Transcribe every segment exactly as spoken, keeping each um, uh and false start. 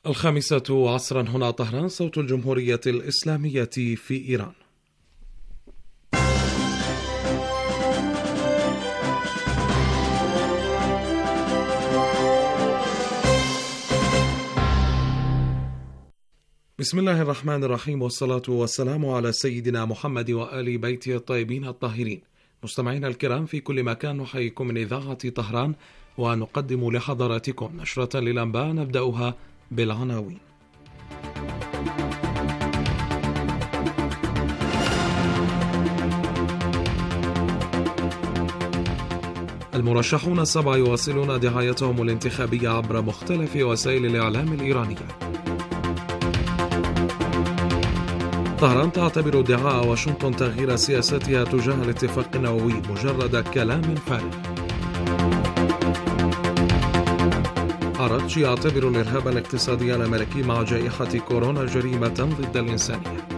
الخامسة عصرا هنا طهران، صوت الجمهورية الإسلامية في إيران. بسم الله الرحمن الرحيم، والصلاة والسلام على سيدنا محمد وآل بيته الطيبين الطاهرين. مستمعينا الكرام في كل مكان، نحييكم من إذاعة طهران ونقدم لحضراتكم نشرة للأنباء نبدأها بالعناوين. المرشحون السبعة يواصلون دعايتهم الانتخابية عبر مختلف وسائل الإعلام الإيرانية. طهران تعتبر ادعاء واشنطن تغيير سياستها تجاه الاتفاق النووي مجرد كلام فارغ. أراتش يعتبر الإرهاب الاقتصادي الأمريكي مع جائحة كورونا جريمة ضد الإنسانية.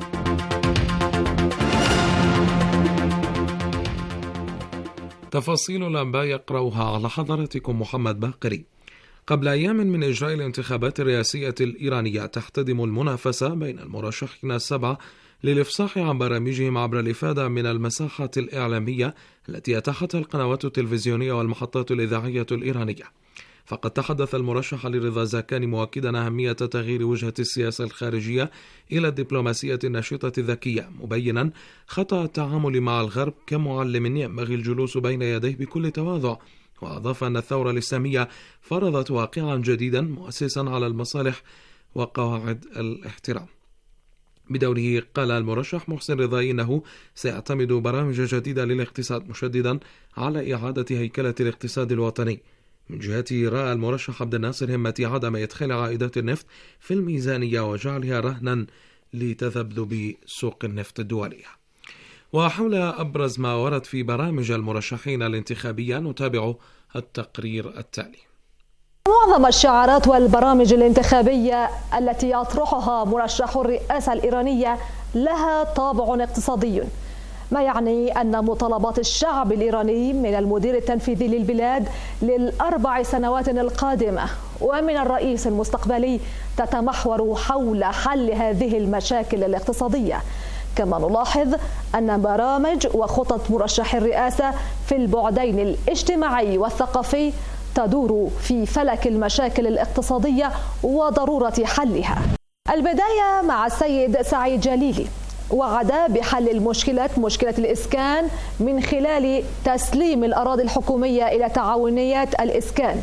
تفاصيل الأنباء يقرأها على حضراتكم محمد باقري. قبل أيام من إجراء الانتخابات الرئاسية الإيرانية، تحتدم المنافسة بين المرشحين السبعة للإفصاح عن برامجهم عبر الإفادة من المساحة الإعلامية التي أتاحتها القنوات التلفزيونية والمحطات الإذاعية الإيرانية. فقد تحدث المرشح علي رضا زكاني مؤكدا أهمية تغيير وجهة السياسة الخارجية إلى الدبلوماسية النشطة الذكية، مبينا خطأ التعامل مع الغرب كمعلم ينبغي الجلوس بين يديه بكل تواضع. وأضاف أن الثورة الإسلامية فرضت واقعا جديدا مؤسسا على المصالح وقواعد الاحترام. بدوره قال المرشح محسن رضاي إنه سيعتمد برامج جديدة للاقتصاد، مشددا على إعادة هيكلة الاقتصاد الوطني. من جهته رأى المرشح عبد الناصر همة عدم إدخال عائدات النفط في الميزانية وجعلها رهنا لتذبذب سوق النفط الدولية. وحول أبرز ما ورد في برامج المرشحين الانتخابية نتابع التقرير التالي. معظم الشعارات والبرامج الانتخابية التي يطرحها مرشح الرئاسة الإيرانية لها طابع اقتصادي، ما يعني أن مطالبات الشعب الإيراني من المدير التنفيذي للبلاد للأربع سنوات القادمة ومن الرئيس المستقبلي تتمحور حول حل هذه المشاكل الاقتصادية. كما نلاحظ أن برامج وخطط مرشح الرئاسة في البعدين الاجتماعي والثقافي تدور في فلك المشاكل الاقتصادية وضرورة حلها. البداية مع السيد سعيد جليلي، وعد بحل المشكلة مشكلة الإسكان من خلال تسليم الأراضي الحكومية إلى تعاونيات الإسكان،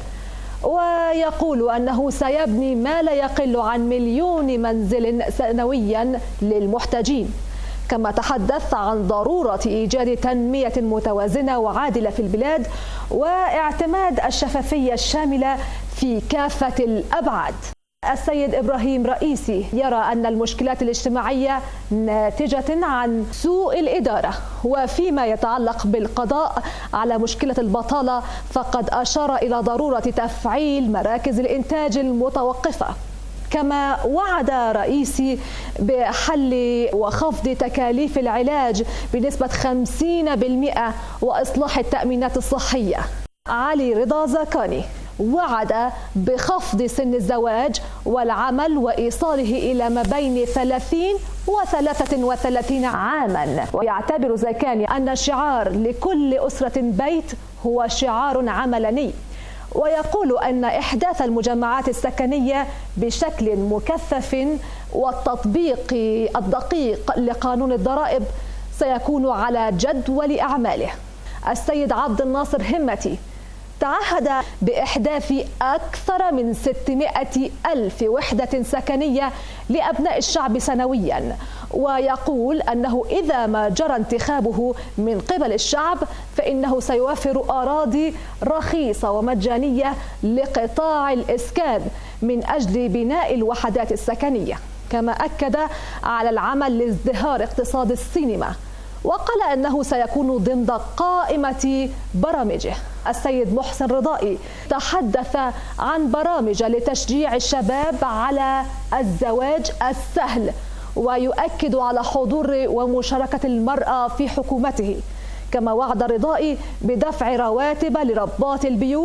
ويقول أنه سيبني ما لا يقل عن مليون منزل سنويا للمحتاجين. كما تحدث عن ضرورة إيجاد تنمية متوازنة وعادلة في البلاد واعتماد الشفافية الشاملة في كافة الأبعاد. السيد إبراهيم رئيسي يرى أن المشكلات الاجتماعية ناتجة عن سوء الإدارة، وفيما يتعلق بالقضاء على مشكلة البطالة فقد أشار إلى ضرورة تفعيل مراكز الإنتاج المتوقفة. كما وعد رئيسي بحل وخفض تكاليف العلاج بنسبة خمسين بالمئة وإصلاح التأمينات الصحية. علي رضا زكاني وعد بخفض سن الزواج والعمل وإيصاله إلى ما بين ثلاثين وثلاثة وثلاثين عاما. ويعتبر زكاني أن الشعار لكل أسرة بيت هو شعار عملاني، ويقول أن إحداث المجمعات السكنية بشكل مكثف والتطبيق الدقيق لقانون الضرائب سيكون على جدول أعماله. السيد عبد الناصر همتي تعهد بإحداث أكثر من ستمائة ألف وحدة سكنية لأبناء الشعب سنويا، ويقول أنه إذا ما جرى انتخابه من قبل الشعب فإنه سيوفر أراضي رخيصة ومجانية لقطاع الإسكان من أجل بناء الوحدات السكنية. كما أكد على العمل لازدهار اقتصاد السينما، وقال أنه سيكون ضمن قائمة برامجه. السيد محسن رضائي تحدث عن برامج لتشجيع الشباب على الزواج السهل، ويؤكد على حضور ومشاركة المرأة في حكومته. كما وعد رضائي بدفع رواتب لربات البيوت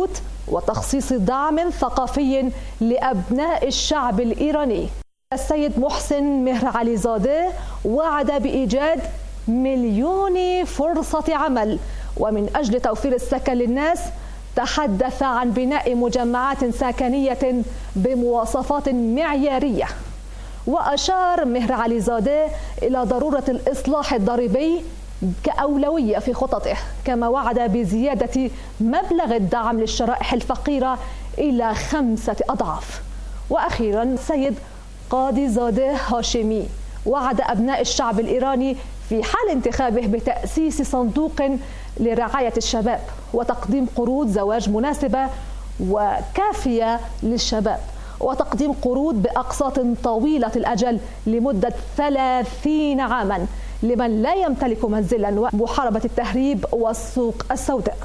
وتخصيص دعم ثقافي لأبناء الشعب الإيراني. السيد محسن مهر علي زاده وعد بإيجاد مليون فرصة عمل، ومن أجل توفير السكن للناس تحدث عن بناء مجمعات سكنية بمواصفات معيارية. وأشار مهر علي زاده إلى ضرورة الإصلاح الضريبي كأولوية في خططه، كما وعد بزيادة مبلغ الدعم للشرائح الفقيرة إلى خمسة أضعاف. وأخيرا السيد قاضي زاده هاشمي وعد أبناء الشعب الإيراني في حال انتخابه بتأسيس صندوق لرعاية الشباب وتقديم قروض زواج مناسبة وكافية للشباب، وتقديم قروض بأقساط طويلة الأجل لمدة ثلاثين عاما لمن لا يمتلك منزلا، ومحاربة التهريب والسوق السوداء.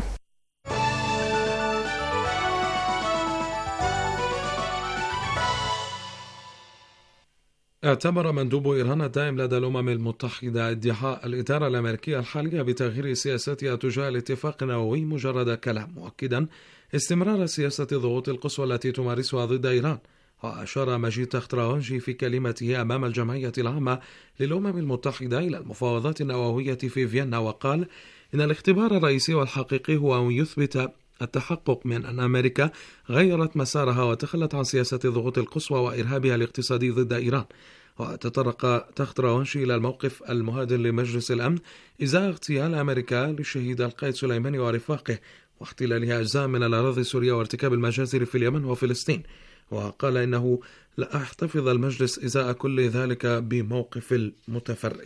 اعتبر مندوب إيران الدائم لدى الأمم المتحدة ادعاء الإدارة الأمريكية الحالية بتغيير سياستها تجاه الاتفاق النووي مجرد كلام، مؤكدا استمرار سياسة الضغوط القصوى التي تمارسها ضد إيران. وأشار مجيد تختراونجي في كلمته أمام الجمعية العامة للأمم المتحدة إلى المفاوضات النووية في فيينا، وقال إن الاختبار الرئيسي والحقيقي هو أن يثبت التحقق من أن أمريكا غيرت مسارها وتخلت عن سياسة الضغوط القصوى وإرهابها الاقتصادي ضد إيران. وتطرق تختراونجي إلى الموقف المهادن لمجلس الأمن إزاء اغتيال أمريكا للشهيد القائد سليماني ورفاقه واحتلالها أجزاء من الأراضي السورية وارتكاب المجازر في اليمن وفلسطين. وقال إنه لا يحتفظ المجلس إزاء كل ذلك بموقف المتفرج.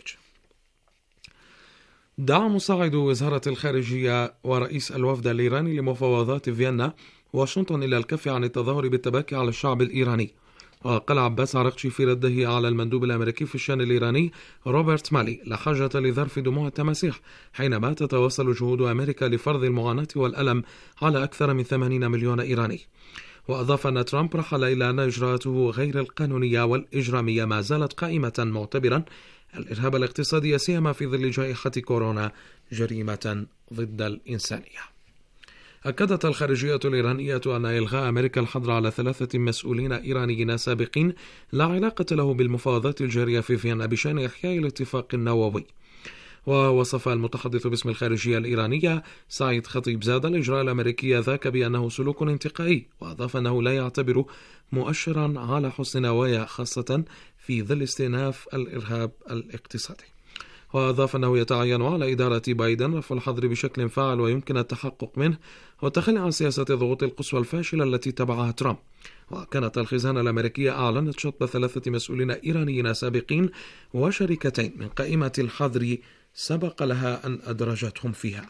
دعا مساعد وزارة الخارجية ورئيس الوفد الإيراني لمفاوضات فيينا واشنطن إلى الكف عن التظاهر بالتباكي على الشعب الإيراني. وقال عباس عرقشي في رده على المندوب الأمريكي في الشأن الإيراني روبرت مالي: لا حاجة لظرف دموع التماسيح حينما تتواصل جهود أمريكا لفرض المعاناة والألم على أكثر من ثمانين مليون إيراني. وأضاف أن ترامب رحل إلى أن إجراءاته غير القانونية والإجرامية ما زالت قائمة، معتبرا الإرهاب الاقتصادي سيما في ظل جائحة كورونا جريمة ضد الإنسانية. أكدت الخارجية الإيرانية أن إلغاء أمريكا الحظر على ثلاثة مسؤولين إيرانيين سابقين لا علاقة له بالمفاوضات الجارية في فيينا بشأن إحياء الاتفاق النووي. ووصف المتحدث باسم الخارجية الإيرانية سعيد خطيب زاد الإجراء الأمريكي ذاك بأنه سلوك انتقائي، وأضاف أنه لا يعتبر مؤشرا على حسن نوايا، خاصة في ظل استئناف الإرهاب الاقتصادي. وأضاف أنه يتعين على إدارة بايدن رفع الحظر بشكل فاعل ويمكن التحقق منه والتخلي عن سياسة الضغوط القصوى الفاشلة التي تبعها ترامب. وكانت الخزانة الأمريكية أعلنت شطب ثلاثة مسؤولين إيرانيين سابقين وشركتين من قائمة الحظر سبق لها أن أدرجتهم فيها.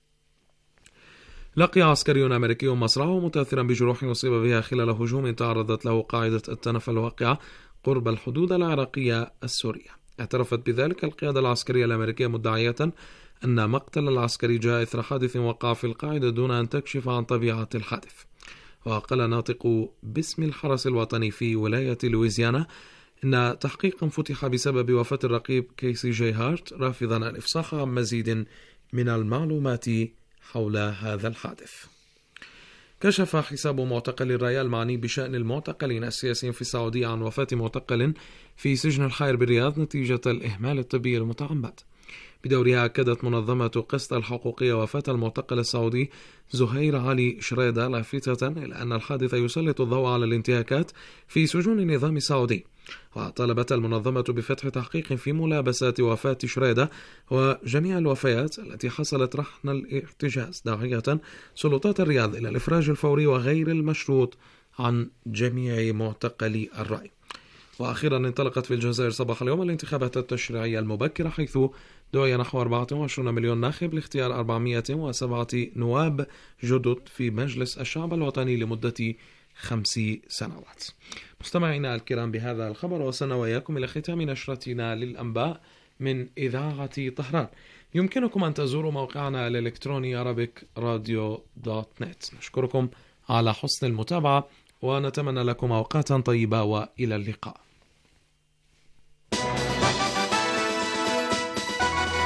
لقي عسكري أمريكي مصرعه متأثرا بجروح أصيب بها خلال هجوم تعرضت له قاعدة التنف الواقعة قرب الحدود العراقية السورية. اعترفت بذلك القيادة العسكرية الأمريكية مدعية أن مقتل العسكري جاء إثر حادث وقع في القاعدة دون أن تكشف عن طبيعة الحادث. وقال ناطق باسم الحرس الوطني في ولاية لويزيانا إن تحقيقا فتح بسبب وفاة الرقيب كيسي جي هارت، رافضا الإفصاح عن مزيد من المعلومات حول هذا الحادث. كشف حساب معتقل الراية المعني بشأن المعتقلين السياسيين في السعودية عن وفاة معتقل في سجن الحائر بالرياض نتيجة الإهمال الطبي المتعمد. بدورها أكدت منظمة قسط الحقوقية وفاة المعتقل السعودي زهير علي شريدة، لافتة إلى أن الحادث يسلط الضوء على الانتهاكات في سجون النظام السعودي. وطالبت المنظمة بفتح تحقيق في ملابسات وفاة شريدة وجميع الوفيات التي حصلت رهن الاحتجاز، داعية سلطات الرياض إلى الإفراج الفوري وغير المشروط عن جميع معتقلي الرأي. وأخيرا انطلقت في الجزائر صباح اليوم الانتخابات التشريعية المبكرة، حيث دعي نحو أربعة وعشرين مليون ناخب لاختيار أربعمائة وسبعة نواب جدد في مجلس الشعب الوطني لمدة خمس سنوات. مستمعينا الكرام، بهذا الخبر وصلنا وإياكم إلى ختام نشرتنا للأنباء من إذاعة طهران. يمكنكم أن تزوروا موقعنا الإلكتروني أرابيك راديو دوت نت. نشكركم على حسن المتابعة ونتمنى لكم أوقاتا طيبة وإلى اللقاء.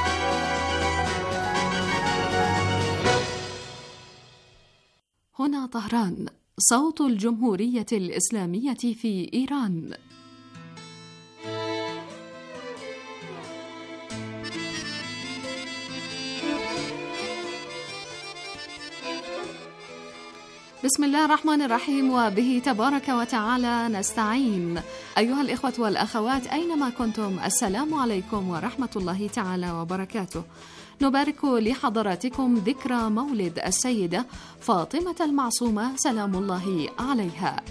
هنا طهران، صوت الجمهورية الإسلامية في إيران. بسم الله الرحمن الرحيم، وبه تبارك وتعالى نستعين. أيها الإخوة والأخوات أينما كنتم، السلام عليكم ورحمة الله تعالى وبركاته. نبارك لحضراتكم ذكرى مولد السيدة فاطمة المعصومة سلام الله عليها.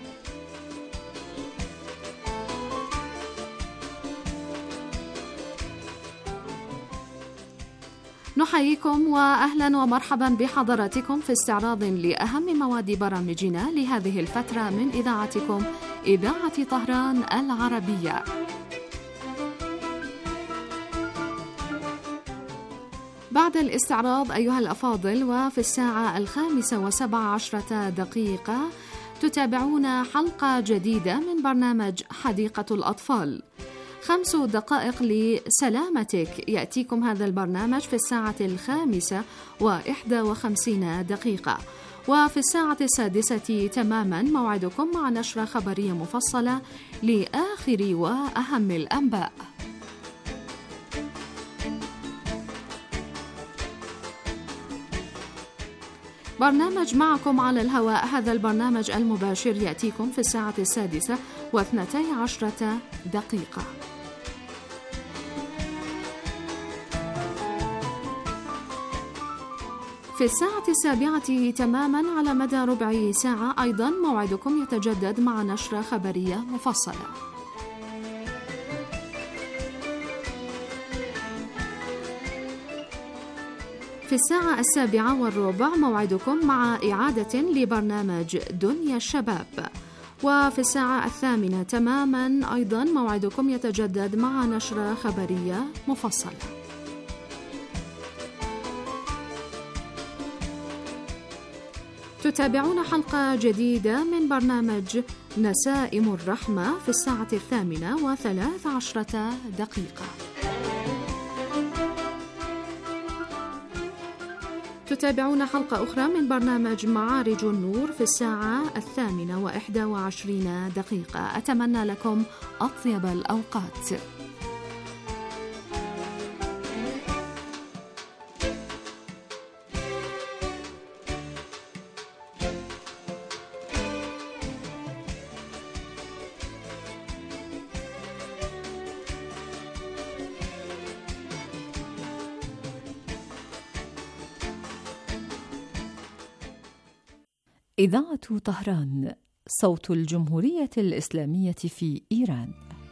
نحييكم وأهلا ومرحبا بحضراتكم في استعراض لأهم مواد برامجنا لهذه الفترة من إذاعتكم إذاعة طهران العربية. بعد الاستعراض أيها الأفاضل، وفي الساعة الخامسة وسبع عشرة دقيقة تتابعون حلقة جديدة من برنامج حديقة الأطفال. خمس دقائق لسلامتك يأتيكم هذا البرنامج في الساعة الخامسة وإحدى وخمسين دقيقة. وفي الساعة السادسة تماما موعدكم مع نشرة خبرية مفصلة لآخر وأهم الأنباء. برنامج معكم على الهواء، هذا البرنامج المباشر يأتيكم في الساعة السادسة واثنتي عشرة دقيقة. في الساعة السابعة تماما على مدى ربع ساعة أيضا موعدكم يتجدد مع نشرة خبرية مفصلة. في الساعة السابعة والربع موعدكم مع إعادة لبرنامج دنيا الشباب. وفي الساعة الثامنة تماما أيضا موعدكم يتجدد مع نشرة خبرية مفصلة. تتابعون حلقة جديدة من برنامج نسائم الرحمة في الساعة الثامنة وثلاث عشرة دقيقة. تتابعون حلقة أخرى من برنامج معارج النور في الساعة الثامنة وإحدى وعشرين دقيقة. أتمنى لكم أطيب الأوقات. إذاعة طهران، صوت الجمهورية الإسلامية في إيران.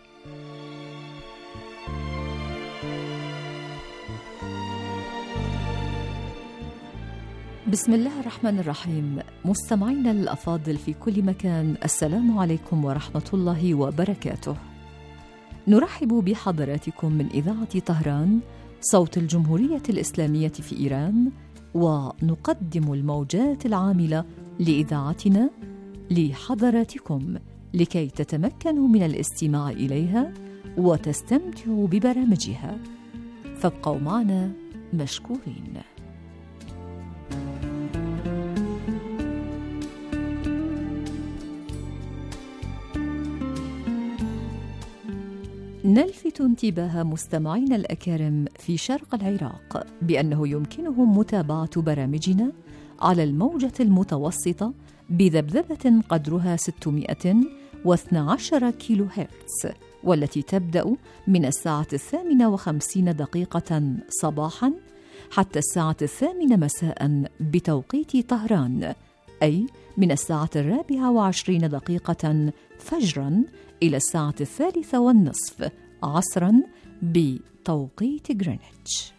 بسم الله الرحمن الرحيم. مستمعينا الأفاضل في كل مكان، السلام عليكم ورحمة الله وبركاته. نرحب بحضراتكم من إذاعة طهران، صوت الجمهورية الإسلامية في إيران، ونقدم الموجات العاملة لإذاعتنا لحضراتكم لكي تتمكنوا من الاستماع إليها وتستمتعوا ببرامجها. فابقوا معنا مشكورين. نلفت انتباه مستمعينا الأكارم في شرق العراق بأنه يمكنهم متابعة برامجنا على الموجة المتوسطة بذبذبة قدرها ستمائة واثني عشر كيلو هرتز، والتي تبدأ من الساعة الثامنة وخمسين دقيقة صباحا حتى الساعة الثامنة مساء بتوقيت طهران، أي من الساعة الرابعة وعشرين دقيقة فجرا إلى الساعة الثالثة والنصف عصرا بتوقيت غرينتش.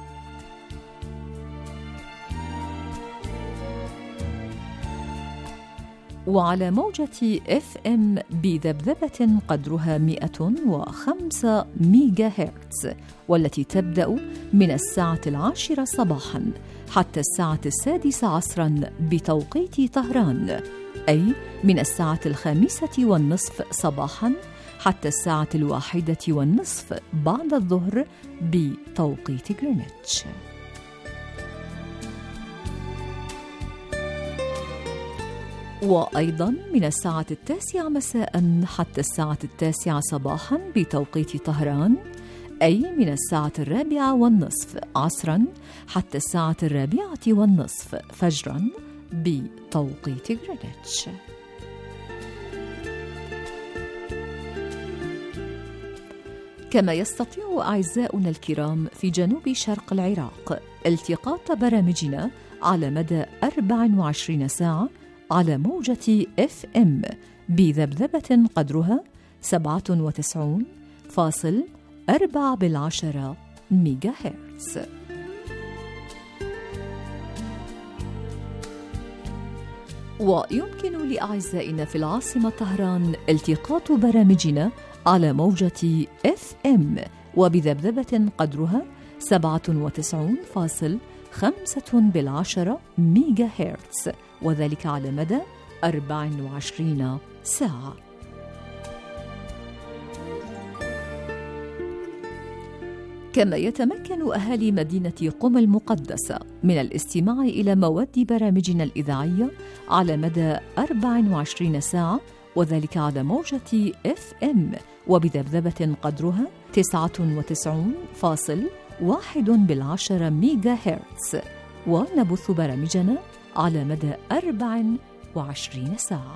وعلى موجة إف إم بذبذبة قدرها مئة وخمسة ميجا هرتز، والتي تبدأ من الساعة العاشرة صباحا حتى الساعة السادسة عصرا بتوقيت طهران، أي من الساعة الخامسة والنصف صباحا حتى الساعة الواحدة والنصف بعد الظهر بتوقيت غرينتش. وأيضا من الساعة التاسعة مساء حتى الساعة التاسعة صباحا بتوقيت طهران، أي من الساعة الرابعة والنصف عصرا حتى الساعة الرابعة والنصف فجرا بتوقيت غرينتش. كما يستطيع أعزاؤنا الكرام في جنوب شرق العراق التقاط برامجنا على مدى أربع وعشرين ساعة على موجة إف إم بذبذبة قدرها سبعة وتسعين فاصل أربعة بالعشرة ميجا هرتز. ويمكن لأعزائنا في العاصمة طهران التقاط برامجنا على موجة إف إم وبذبذبة قدرها سبعة وتسعين فاصل خمسة بالعشرة ميجا هرتز، وذلك على مدى أربع وعشرين ساعة. كما يتمكن أهالي مدينة قم المقدسة من الاستماع إلى مواد برامجنا الإذاعية على مدى أربع وعشرين ساعة، وذلك على موجة إف إم وبذبذبة قدرها تسعة وتسعين فاصل واحد بالعشرة ميجا هرتز، ونبث برامجنا على مدى أربع وعشرين ساعة.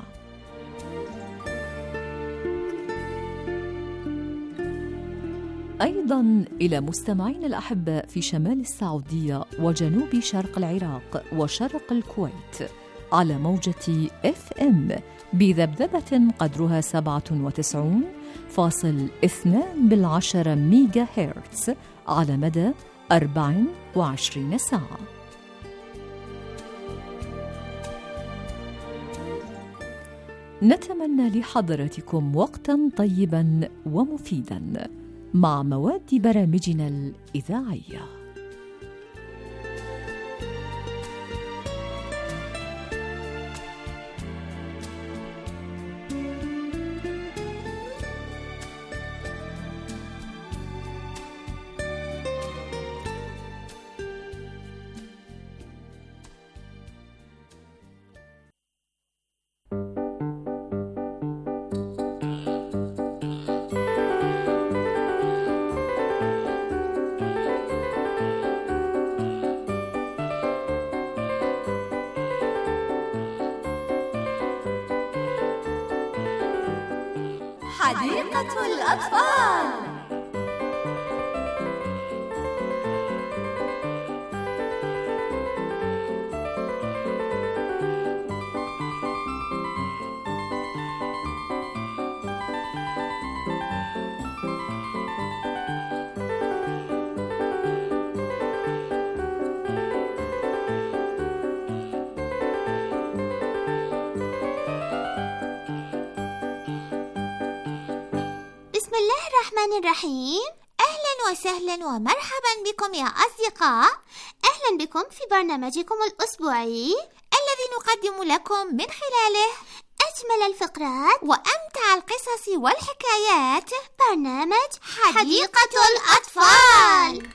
أيضاً إلى مستمعين الأحباء في شمال السعودية وجنوب شرق العراق وشرق الكويت على موجة إف إم بذبذبة قدرها سبعة وتسعين فاصل اثنان بالعشرة ميجا هرتز على مدى أربع وعشرين ساعة. نتمنى لحضراتكم وقتاً طيباً ومفيداً مع مواد برامجنا الإذاعية. حديقة الأطفال. بسم الله الرحمن الرحيم. أهلا وسهلا ومرحبا بكم يا أصدقاء. أهلا بكم في برنامجكم الأسبوعي الذي نقدم لكم من خلاله أجمل الفقرات وأمتع القصص والحكايات، برنامج حديقة الأطفال.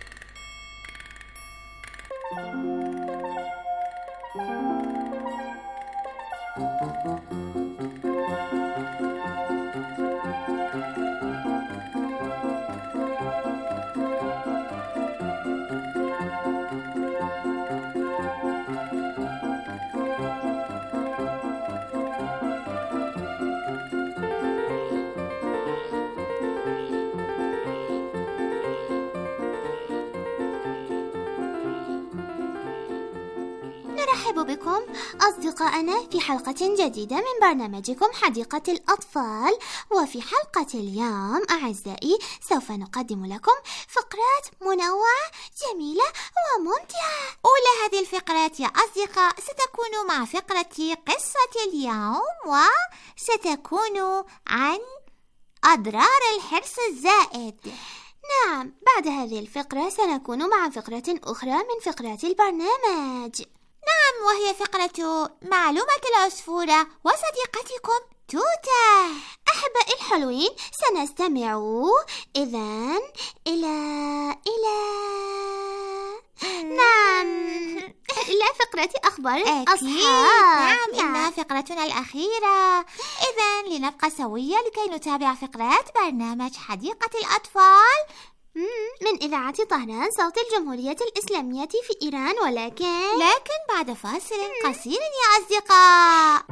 نرحب بكم أصدقائنا في حلقة جديدة من برنامجكم حديقة الأطفال. وفي حلقة اليوم أعزائي سوف نقدم لكم فقرات منوعة جميلة وممتعة. أولى هذه الفقرات يا أصدقاء ستكون مع فقرة قصة اليوم، وستكون عن أضرار الحرص الزائد. نعم، بعد هذه الفقرة سنكون مع فقرة أخرى من فقرات البرنامج. نعم، وهي فقرة معلومة العصفورة وصديقتكم توتة. أحبائي الحلوين، سنستمع إذن إلى إلى نعم إلى فقرة أخبار الأصحاب. نعم، إنها فقرتنا الأخيرة. إذن لنبقى سوية لكي نتابع فقرات برنامج حديقة الأطفال من إذاعة طهران صوت الجمهورية الإسلامية في إيران، ولكن لكن بعد فاصل قصير يا أصدقاء.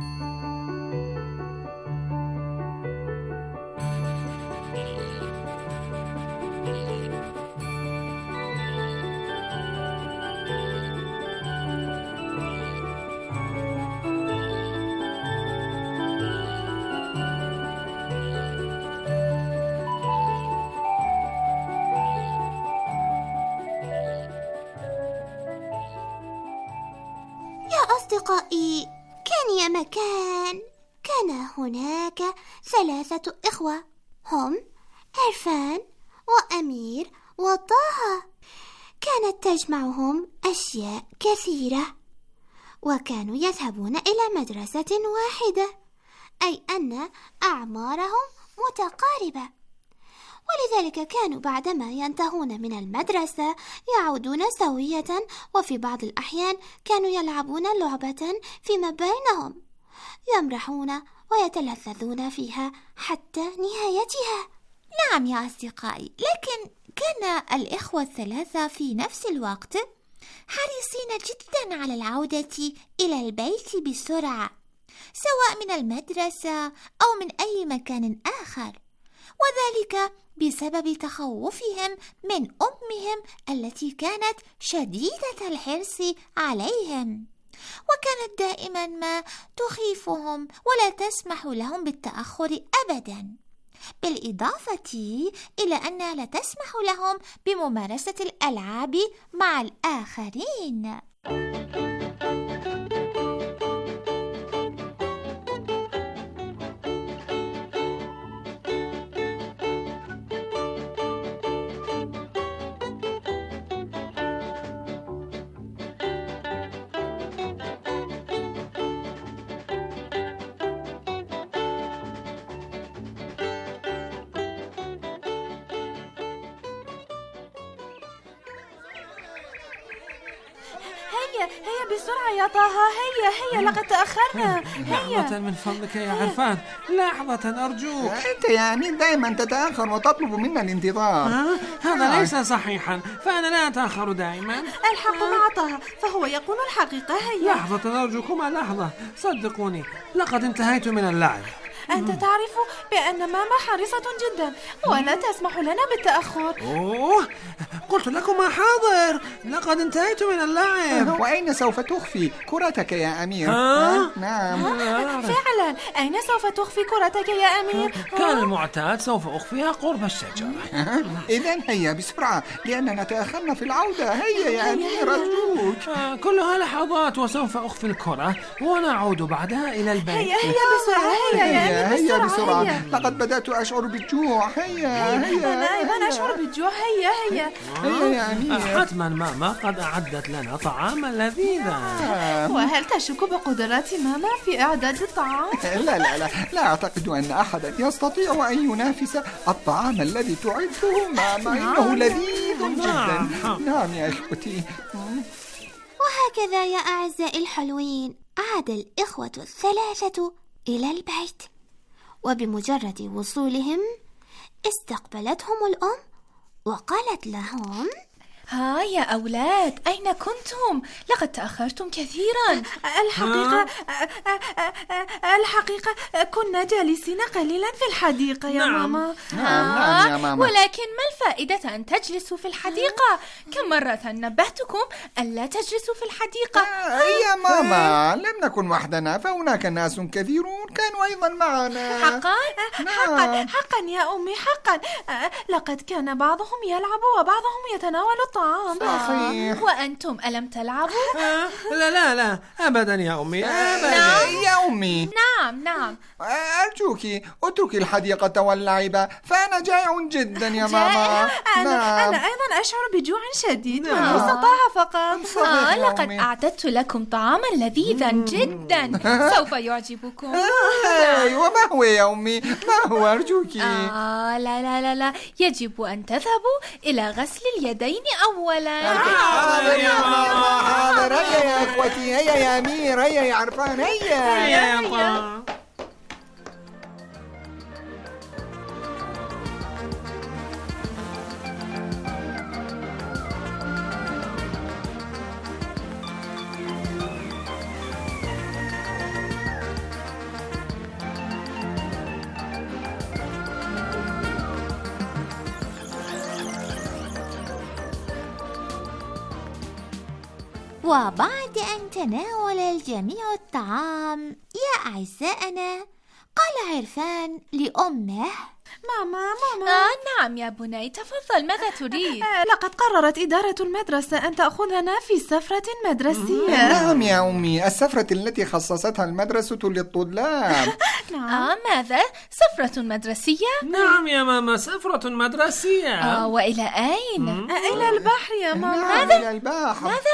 أصدقائي، كان يا مكان كان هناك ثلاثة إخوة، هم عرفان وأمير وطه. كانت تجمعهم أشياء كثيرة، وكانوا يذهبون إلى مدرسة واحدة، أي أن أعمارهم متقاربة، ولذلك كانوا بعدما ينتهون من المدرسة يعودون سوية، وفي بعض الأحيان كانوا يلعبون لعبة فيما بينهم، يمرحون ويتلذذون فيها حتى نهايتها. نعم يا أصدقائي، لكن كان الإخوة الثلاثة في نفس الوقت حريصين جدا على العودة إلى البيت بسرعة، سواء من المدرسة أو من أي مكان آخر، وذلك بسبب تخوفهم من أمهم التي كانت شديدة الحرص عليهم، وكانت دائما ما تخيفهم ولا تسمح لهم بالتأخر أبدا، بالإضافة إلى أنها لا تسمح لهم بممارسة الألعاب مع الآخرين. هيا بسرعة يا طه، هيا هيا لقد تأخرنا. لحظة من فضلك يا عرفان، لحظة أرجوك. أنت يا أمين دائما تتأخر وتطلب منا الانتظار. هذا ليس صحيحا، فأنا لا أتأخر دائما. الحق مع طه، فهو يقول الحقيقة. هيا لحظة أرجوكما، لحظة، صدقوني لقد انتهيت من اللعب. أنت تعرف بأن ماما حريصة جدا ولا تسمح لنا بالتأخر. أوه، قلت لكما حاضر، لقد انتهيت من اللعب. وأين سوف تخفي كرتك يا أمير؟ ها؟ نعم. فعلا، أين سوف تخفي كرتك يا أمير؟ كان المعتاد، سوف أخفيها قرب الشجرة. إذن هيا بسرعة لأننا تأخرنا في العودة. هيا يا أمير أرجوك. كلها لحظات وسوف أخفي الكرة ونعود بعدها إلى البيت. هيا هيا بسرعة، هيا يا أمير هيا بسرعة. بسرعة، هيا. لقد بدأت أشعر بالجوع. هيا هيا. أنا أيضا أشعر بالجوع. هيا هيا هيا يا أمير. حتما ماما قد أعدت لنا طعاما لذيذا. وهل تشك بقدرات ماما في إعداد الطعام؟ لا لا لا لا أعتقد أن أحدا يستطيع أن ينافس الطعام الذي تعده ماما. إنه لذيذ جدا. نعم يا إخوتي. وهكذا يا أعزائي الحلوين عاد الإخوة الثلاثة إلى البيت، وبمجرد وصولهم استقبلتهم الأم وقالت لهم: ها يا أولاد، أين كنتم؟ لقد تأخرتم كثيرا. الحقيقة الحقيقة كنا جالسين قليلا في الحديقة يا نعم. ماما. نعم نعم يا ماما. ولكن ما الفائدة أن تجلسوا في الحديقة؟ كم مرة نبهتكم ألا تجلسوا في الحديقة. يا ماما، لم نكن وحدنا، فهناك ناس كثيرون كانوا أيضا معنا. حقا؟ حقا حقا يا أمي، حقا. لقد كان بعضهم يلعب وبعضهم يتناول الطعام. صحيح. وأنتم ألم تلعبوا؟ لا لا لا أبدا يا أمي، أبدا. يا أمي، نعم نعم. أرجوك اتركي الحديقة واللعب، فأنا جائع جدا يا ماما. أنا, نعم. أنا أيضا أشعر بجوع شديد. نعم. وليس طه فقط. آه لقد أعددت لكم طعاما لذيذا جدا سوف يعجبكم. أيوة، ما هو يا أمي؟ ما هو أرجوك؟ آه لا لا لا لا يجب أن تذهبوا إلى غسل اليدين أولا. حاضر يا ماما، حاضر. هيا يا اخوتي، هيا يا امير، هيا يا عرفان، هيا هيا يا با. وبعد أن تناول الجميع الطعام يا أعزائنا، قال عرفان لأمه: ماما ماما آه نعم يا بني، تفضل، ماذا تريد؟ آه لقد قررت إدارة المدرسة أن تأخذنا في سفرة مدرسية. نعم يا أمي، السفرة التي خصصتها المدرسة للطلاب. نعم. آه ماذا؟ سفرة مدرسية؟ نعم يا ماما، سفرة مدرسية. آه وإلى أين؟ آه إلى البحر يا ماما. نعم ماذا؟ إلى البحر. ماذا؟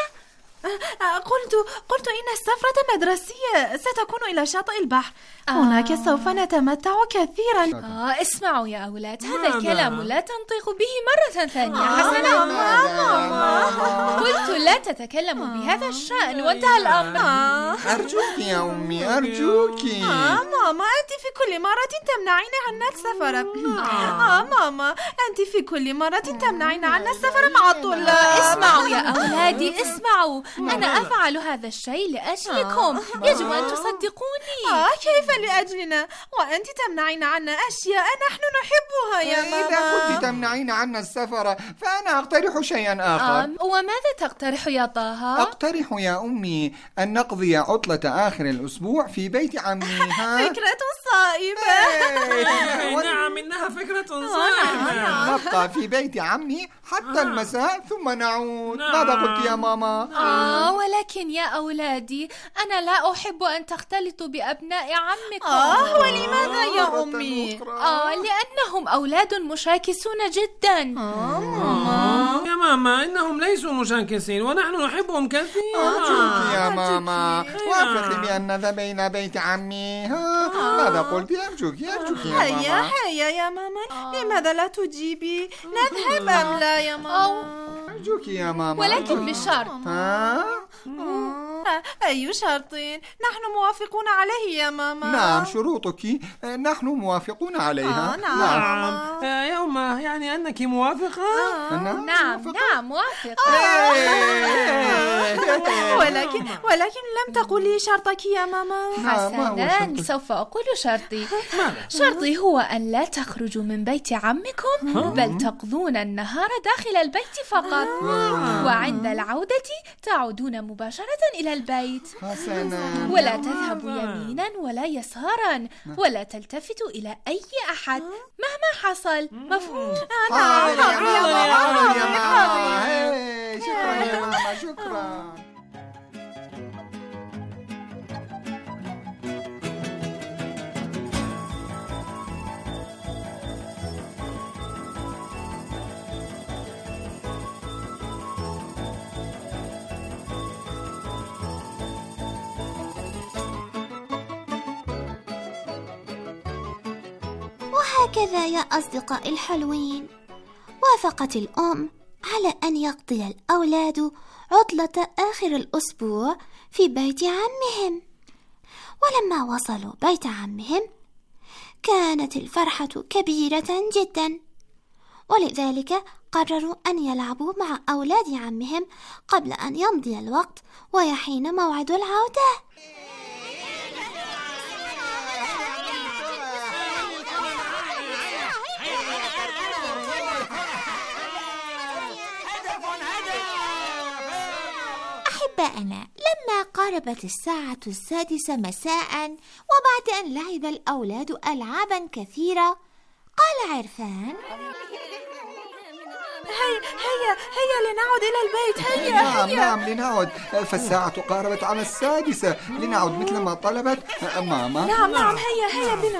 قلت قلت إن السفرة مدرسية، ستكون إلى شاطئ البحر. آه. هناك سوف نتمتع كثيرا. آه اسمعوا يا أولاد، هذا ماذا؟ الكلام لا تنطق به مرة ثانية. آه. حسنا. ماما. قلت لا تتكلموا بهذا الشأن وانتهى الأمر. آه. أرجوك يا أمي، أرجوك. آه ماما، أنت في كل مرة تمنعين عنا السفر. آه ماما، أنت في كل مرة تمنعين عنا السفر مع الطلاب. اسمعوا يا أولادي، اسمعوا، أنا أفعل هذا الشيء لأجلكم، يجب أن تصدقوني. آه كيف لأجلنا؟ وأنت تمنعين عنا أشياء نحن نحبها يا ماما. إذا كنت تمنعين عنا السفر فأنا أقترح شيئا آخر. آه وماذا تقترح يا طه؟ أقترح يا أمي أن نقضي عطلة آخر الأسبوع في بيت عمي. ها؟ فكرة صائبة. نعم، إنها فكرة صائبة. نبقى في بيت عمي حتى المساء ثم نعود. ماذا قلت يا ماما؟ آه ولكن يا أولادي، أنا لا أحب أن تختلطوا بأبناء عمكم. آه ولماذا يا أمي؟ آه لأنهم أولاد مشاكسون جدا. آه ماما. يا ماما، إنهم ليسوا مشاكسين ونحن نحبهم كثيرا. أرجوك يا ماما، وافقي بأن نذهب إلى بيت عمي. ها؟ ماذا قلت؟ أرجوك أرجوك يا هيا ماما. هيا يا ماما، لماذا لا تجيبي؟ نذهب أم لا يا ماما؟ أرجوك يا ماما، ولكن بشرط. ها؟ أي شرط؟ نحن موافقون عليه يا ماما. نعم، شروطك نحن موافقون عليها. آه نعم. نعم. آه يا أمه، يعني أنك موافقة؟ آه. نعم نعم موافقة. ولكن ولكن لم تقولي شرطك يا ماما. حسنا، سوف أقول شرطي. شرطي هو أن لا تخرجوا من بيت عمكم، بل تقضون النهار داخل البيت فقط، وعند العودة تعودون مباشرة إلى البيت. حسنا. ولا تذهبوا يمينا ولا يسارا، ولا تلتفتوا إلى أي أحد مهما حصل. مفهوم؟ حاضر يا ماما، حاضر يا ماما. شكرا يا ماما، شكرا. وهكذا يا أصدقائي الحلوين، وافقت الأم على أن يقضي الأولاد عطلة آخر الأسبوع في بيت عمهم. ولما وصلوا بيت عمهم كانت الفرحة كبيرة جدا، ولذلك قرروا أن يلعبوا مع أولاد عمهم قبل أن يمضي الوقت ويحين موعد العودة. أحبائنا، لما قاربت الساعة السادسة مساء وبعد أن لعب الأولاد ألعابا كثيرة، قال عرفان: هيا هيا هيا لنعود إلى البيت. هيا نعم هيا. نعم لنعود، فالساعة قاربت على السادسة. لنعود مثل ما طلبت ماما. نعم نعم هيا هيا بنا.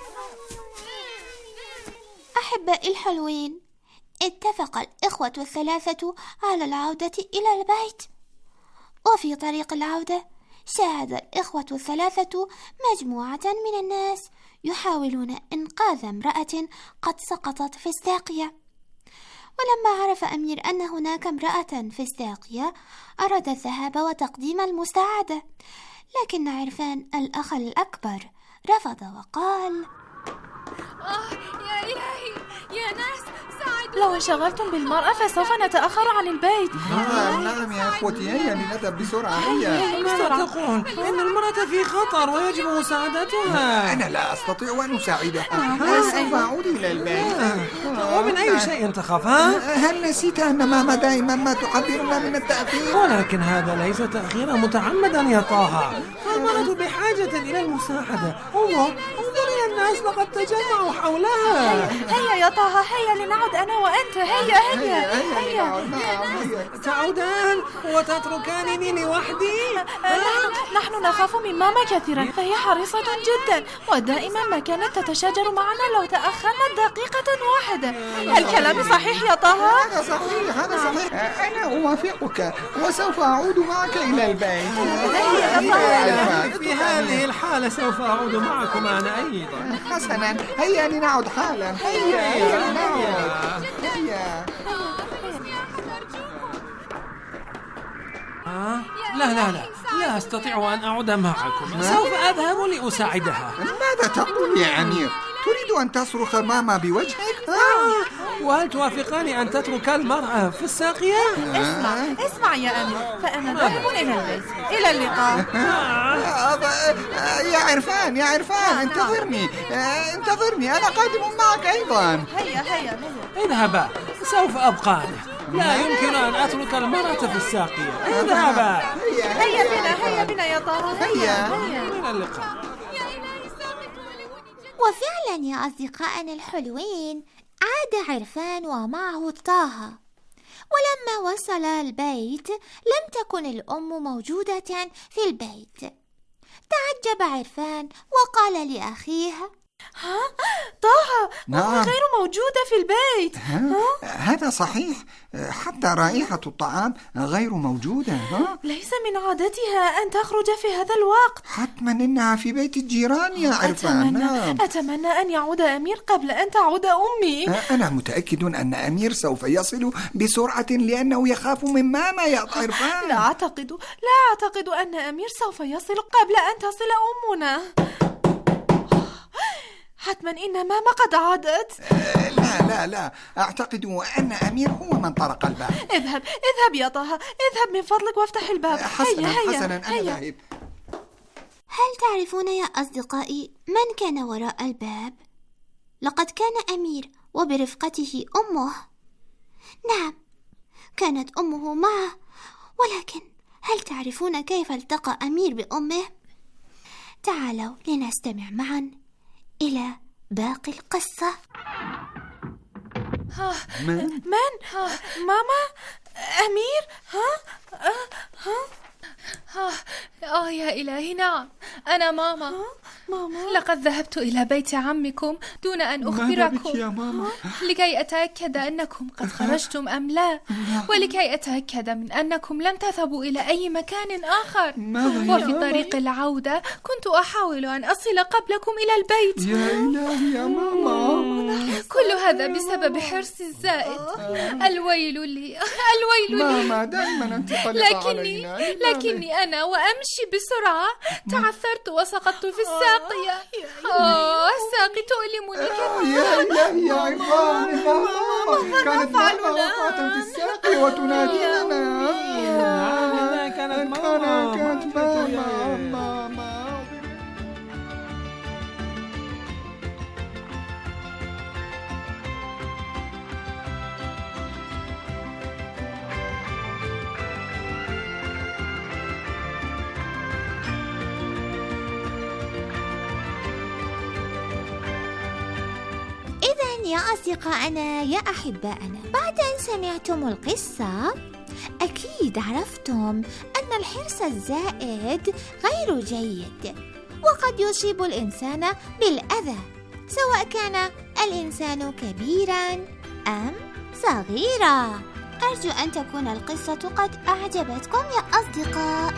أحبائي الحلوين، اتفق الإخوة الثلاثة على العودة إلى البيت. وفي طريق العودة شاهد الإخوة الثلاثة مجموعة من الناس يحاولون إنقاذ امرأة قد سقطت في الساقية، ولما عرف أمير أن هناك امرأة في الساقية أراد الذهاب وتقديم المساعدة، لكن عرفان الأخ الأكبر رفض وقال: آه يا إلهي يا ناس ساعدوني، لو انشغلتم بالمرأة فسوف نتأخر عن البيت. نعم نعم يا أخوتي، هيا لنذهب بسرعة. هيا. ماذا تقول؟ إن المرأة في خطر ويجب مساعدتها. أنا لا أستطيع أن أساعدها، سوف أعود إلى البيت. ومن أي شيء تخاف؟ ها؟ هل نسيت أن ماما دائما ما تحذرنا من التأخير؟ ولكن هذا ليس تأخيرا متعمدا يا طه. المرأة بحاجة إلى المساعدة. انظر انظر إلى الناس لقد تجمعوا حولها. هيا يا طه، هيا لنعد أنا وأنت. هيا هيا هيا. تعودان وتتركانني لوحدي؟ نحن نحن نخاف من ماما كثيرا، فهي حريصة جدا ودائما ما كانت تتشاجر معنا لو تأخرنا دقيقة واحدة. هل كلامي صحيح يا طه؟ هذا صحيح هذا صحيح. أنا أوافقك وسوف أعود معك إلى البيت. في هذه الحالة سوف أعود معكم أنا أيضا. حسنا، هيا لنعد حالا. هيا هيا لنعد. هيا. آه؟ لا لا لا لا أستطيع أن أعود معكم. سوف أذهب لأساعدها. ماذا تقول يا أمير؟ تريد أن تصرخ ماما بوجهك؟ آه. وهل توافقان أن تترك المرأة في الساقية؟ اسمع اسمع يا أمير، فأنا ذاهب إلى البيت. إلى اللقاء. يا عرفان يا عرفان انتظرني انتظرني أنا قادم معك أيضا. هيا هيا اذهبا، سوف أبقى أنا. لا يمكن أن أترك المرأة في الساقية. اذهبا. هيا بنا هيا بنا يا طه. هيا. إلى اللقاء. وفعلا يا أصدقائنا الحلوين، عاد عرفان ومعه طه. ولما وصل البيت لم تكن الأم موجودة في البيت. تعجب عرفان وقال لأخيها: ها؟ طه، نعم. أمي غير موجودة في البيت. ها؟ هذا صحيح، حتى رائحة الطعام غير موجودة. ها؟ ليس من عادتها أن تخرج في هذا الوقت. حتما إنها في بيت الجيران يا عرفان. أتمنى, نعم. أتمنى أن يعود أمير قبل أن تعود أمي. أنا متأكد أن أمير سوف يصل بسرعة لأنه يخاف من ماما يا عرفان. لا أعتقد لا أعتقد أن أمير سوف يصل قبل أن تصل أمنا. حتما إن ماما قد عادت. أه لا لا لا أعتقد أن أمير هو من طرق الباب. اذهب اذهب يا طه، اذهب من فضلك وافتح الباب. حسنا هيا هيا حسنا أنا هيا. ذاهب. هل تعرفون يا أصدقائي من كان وراء الباب؟ لقد كان أمير وبرفقته أمه. نعم، كانت أمه معه، ولكن هل تعرفون كيف التقى أمير بأمه؟ تعالوا لنستمع معا إلى باقي القصة. من؟ من؟ ماما؟ أمير؟ ها؟ ها؟ آه, آه يا إلهي، نعم أنا ماما. ماما، لقد ذهبت إلى بيت عمكم دون أن ماذا أخبركم بك يا ماما؟ لكي أتأكد أنكم قد خرجتم أم لا، ولكي أتأكد من أنكم لم تذهبوا إلى أي مكان آخر. وفي طريق العودة كنت أحاول أن أصل قبلكم إلى البيت. يا إلهي يا ماما، كل هذا بسبب حرصي الزائد. الويل لي الويل لي. ماما دائما أنت قلقة لكني علينا. لكني أنا وأمشي بسرعة تعثرت وسقطت في الساقية. آه الساقي تؤلمني كثيرا. يا إلهي يا عرفان، ماما كانت ماما وقعت في الساقية وتنادينا. كانت ماما كانت ماما ماما. إذن يا أصدقائنا يا أحبائنا، بعد أن سمعتم القصة أكيد عرفتم أن الحرص الزائد غير جيد، وقد يصيب الإنسان بالأذى، سواء كان الإنسان كبيرا أم صغيرا. أرجو أن تكون القصة قد أعجبتكم يا أصدقاء.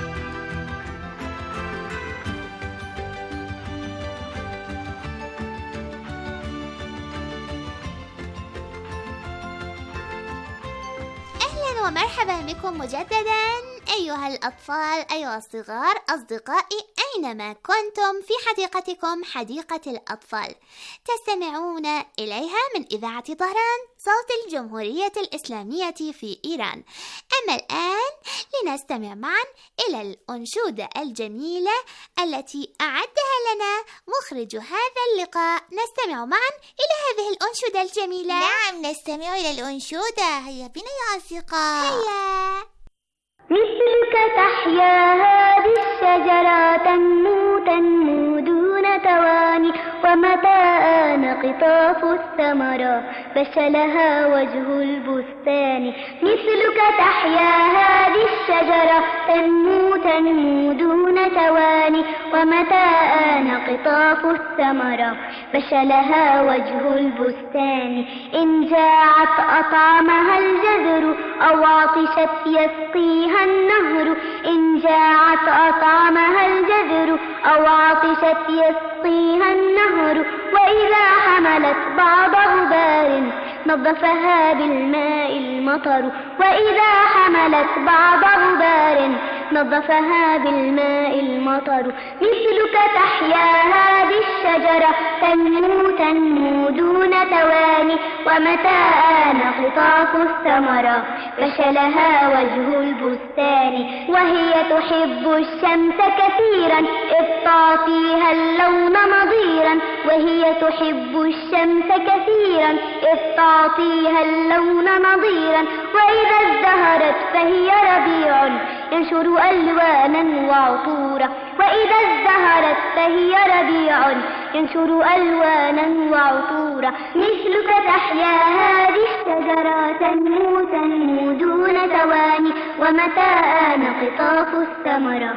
ومرحبا بكم مجددا أيها الأطفال، أيها الصغار، أصدقائي أينما كنتم في حديقتكم حديقة الأطفال تستمعون إليها من إذاعة طهران صوت الجمهورية الإسلامية في إيران. أما الآن لنستمع معا إلى الأنشودة الجميلة التي أعدها لنا مخرج هذا اللقاء. نستمع معا إلى هذه الأنشودة الجميلة. نعم، نستمع إلى الأنشودة. هيا بنا يا أصدقاء. هيا. مثلك تحيا هذه الشجرة، تنمو تنمو دون تواني، ومتى آن قطاف الثمرة فشلها وجه البستان. مثلك تحيا هذه الشجرة، تنمو تنمو دون تواني، ومتى آن قطاف الثمرة فشلها وجه البستان. إن جاعت أطعمها الجذر، أو عطشت يسقيها النهر. إن جاعت أطعمها الجذر، أو عطشت يسقيها النهر. وإذا حملت بعض غبار، نظفها بالماء المطر. وإذا حملت بعض غبار، نظفها بالماء المطر. مثلك تحيا هذه الشجرة، تنمو تنمو دون تواني، ومتى آن قطاف الثمرة فشلها وجه البستان. وهي تحب الشمس كثيرا، إذ تعطيها اللون نضيرا. وهي تحب الشمس كثيرا، إذ تعطيها اللون نضيرا. وإذا ازدهرت فهي ربيع، ينشر ألوانا وعطورا. وإذا ازدهرت فهي ربيع، ينشر ألوانا وعطورا. مثلك تحيا هذه الشجرة، تنمو تنمو دون تواني، ومتى آن قطاف الثمرة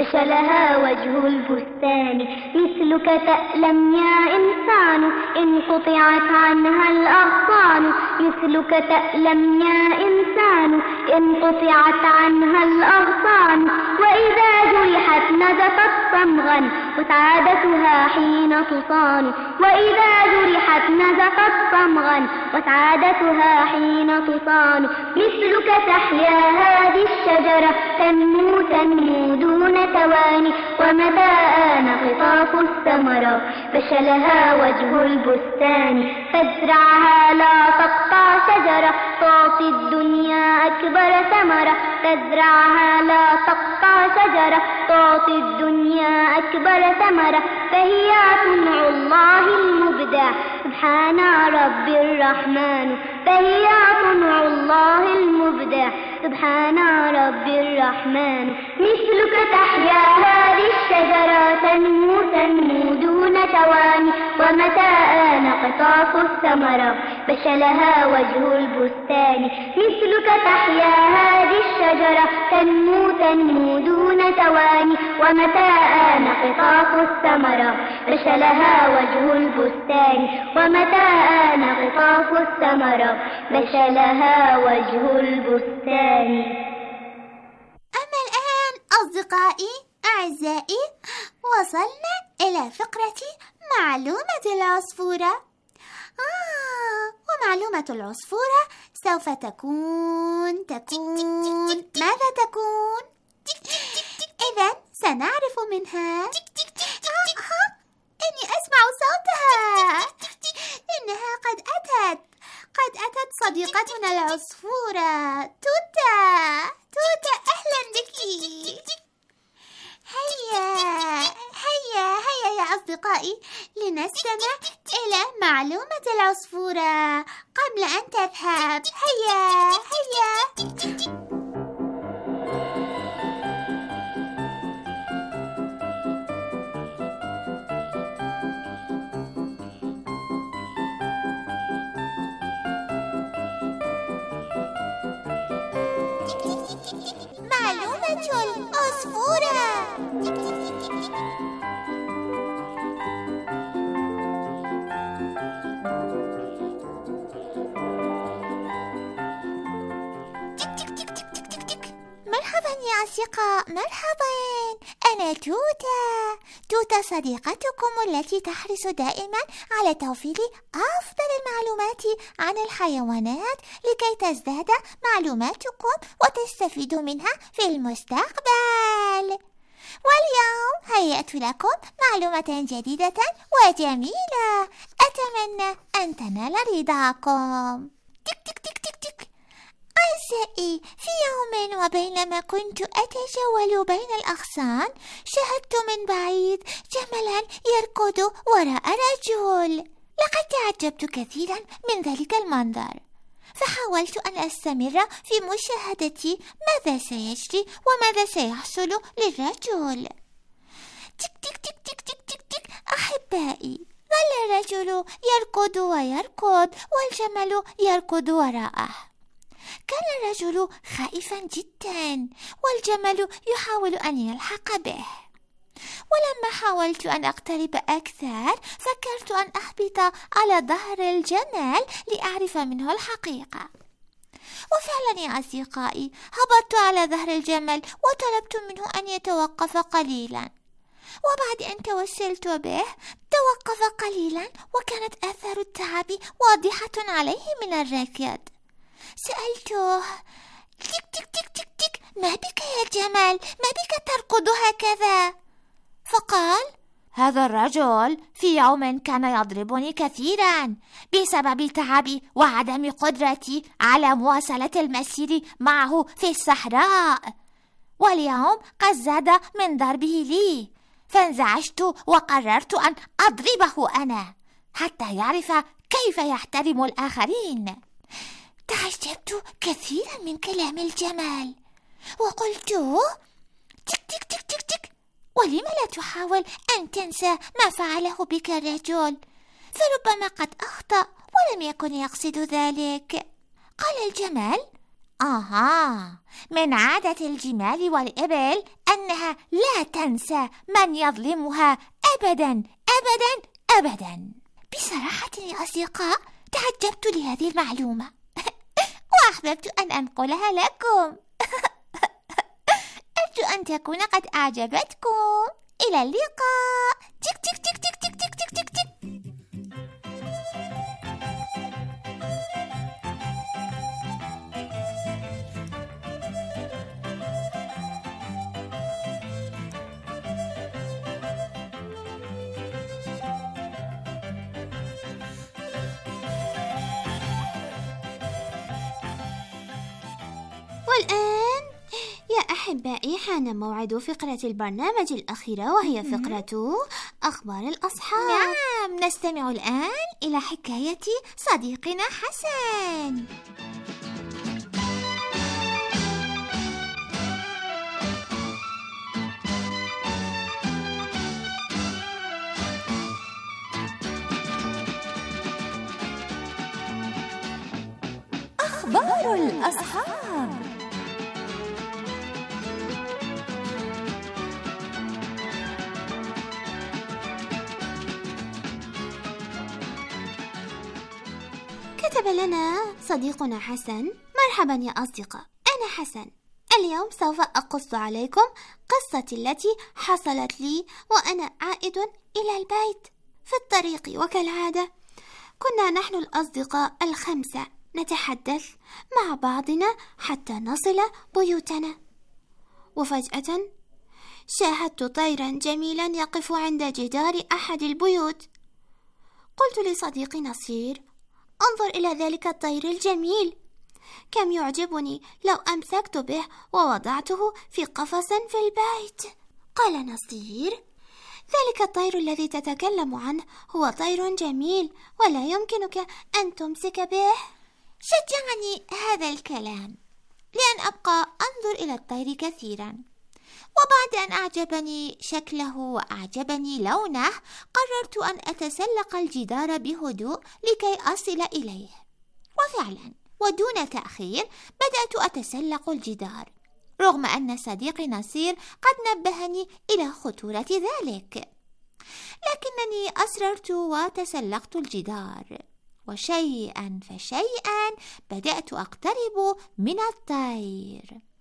فشلها وجه البستان. مثلك تألم يا إنسان، إن قطعت عنها الأغصان. مثلك تألم يا إنسان، إن قطعت عنها الأغصان. وإذا جرحت نزفت صمغا، وسعادتها حين تصان. وإذا جرحت نزفت صمغا، وسعادتها حين تصان. مثلك تحيا هذه الشجرة، تنمو تنمو دون تواني، ومتى آن قطاف الثمرة فشلها وجه البستان. فازرعها لا تقطع شجرة، تعطي الدنيا أكبر ثمرة. تزرعها لا تقطع شجرة، تعطي الدنيا أكبر ثمرة. فهي صنع الله المبدع، سبحان رب الرحمن. فهي صنع الله المبدع، سبحان رب الرحمن. مثلك تحيا هذه الشجرة، تنمو تنمو دون تواني، ومتى آن قطاف الثمرة فشلها وجه البستان. مثلك تحيا هذه الشجرة، تنمو تنمو دون تواني، ومتى آن قطاف الثمرة فشلها وجه البستان. ومتى آن قطاف الثمرة فشلها وجه البستان. أما الآن أصدقائي أعزائي، وصلنا إلى فقرة معلومة العصفورة. آه ومعلومة العصفورة سوف تكون تكون ماذا تكون؟ إذن سنعرف منها. آه إني أسمع صوتها، إنها قد أتت قد أتت صديقتنا العصفورة توتا. توتا أهلا بك. هيا هيا هيا يا أصدقائي، لنستمع إلى معلومة العصفورة قبل أن تذهب. هيا هيا. معلومة العصفورة. مرحبا يا أصدقاء، مرحبا. أنا توتا توتا صديقتكم التي تحرص دائما على توفير أفضل المعلومات عن الحيوانات لكي تزداد معلوماتكم وتستفيدوا منها في المستقبل. واليوم هيأت لكم معلومة جديدة وجميلة، أتمنى أن تنال رضاكم. تك تك تك تك تك. أعزائي، في يوم وبينما كنت أتجول بين الأغصان شاهدت من بعيد جملا يركض وراء رجل. لقد تعجبت كثيرا من ذلك المنظر، فحاولت أن أستمر في مشاهدة ماذا سيجري وماذا سيحصل للرجل. تك تك تك تك تك تك تك. أحبائي، ظل الرجل يركض ويركض والجمل يركض وراءه. كان الرجل خائفا جدا والجمل يحاول أن يلحق به. ولما حاولت أن أقترب أكثر فكرت أن أهبط على ظهر الجمل لأعرف منه الحقيقة. وفعلا يا أصدقائي، هبطت على ظهر الجمل وطلبت منه أن يتوقف قليلا. وبعد أن توسلت به توقف قليلا وكانت آثار التعب واضحة عليه من الركض. سألته: تك تك تك تك تك، ما بك يا جمل؟ ما بك تركض هكذا؟ فقال: هذا الرجل في يوم كان يضربني كثيرا بسبب التعب وعدم قدرتي على مواصلة المسير معه في الصحراء، واليوم قد زاد من ضربه لي، فانزعجت وقررت أن أضربه أنا حتى يعرف كيف يحترم الآخرين. تعجبت كثيرا من كلام الجمال وقلت: تك تك تك تك تك، ولم لا تحاول أن تنسى ما فعله بك الرجل؟ فربما قد أخطأ ولم يكن يقصد ذلك. قال الجمال: آها، من عادة الجمال والإبل أنها لا تنسى من يظلمها أبدا أبدا أبدا. بصراحة يا أصدقاء، تعجبت لهذه المعلومة وأحببت أن أنقلها لكم. أرجو أن تكون قد أعجبتكم. إلى اللقاء. تك تك تك تك تك تك تك تك تك. والآن يا أحبائي حان موعد فقرة البرنامج الأخيرة، وهي فقرة أخبار الأصحاب. نعم، نستمع الآن إلى حكاية صديقنا حسن. أخبار الأصحاب. كتب لنا صديقنا حسن: مرحبا يا أصدقاء، أنا حسن. اليوم سوف أقص عليكم قصتي التي حصلت لي وأنا عائد إلى البيت. في الطريق وكالعادة كنا نحن الأصدقاء الخمسة نتحدث مع بعضنا حتى نصل بيوتنا، وفجأة شاهدت طيرا جميلا يقف عند جدار أحد البيوت. قلت لصديقي نصير: انظر إلى ذلك الطير الجميل، كم يعجبني لو أمسكت به ووضعته في قفص في البيت. قال نصير: ذلك الطير الذي تتكلم عنه هو طير جميل ولا يمكنك أن تمسك به. شجعني هذا الكلام لأن أبقى أنظر إلى الطير كثيرا، وبعد أن أعجبني شكله وأعجبني لونه قررت أن أتسلق الجدار بهدوء لكي أصل إليه. وفعلا ودون تأخير بدأت أتسلق الجدار، رغم أن صديقي نصير قد نبهني إلى خطورة ذلك، لكنني أصررت وتسلقت الجدار، وشيئا فشيئا بدأت أقترب من الطير.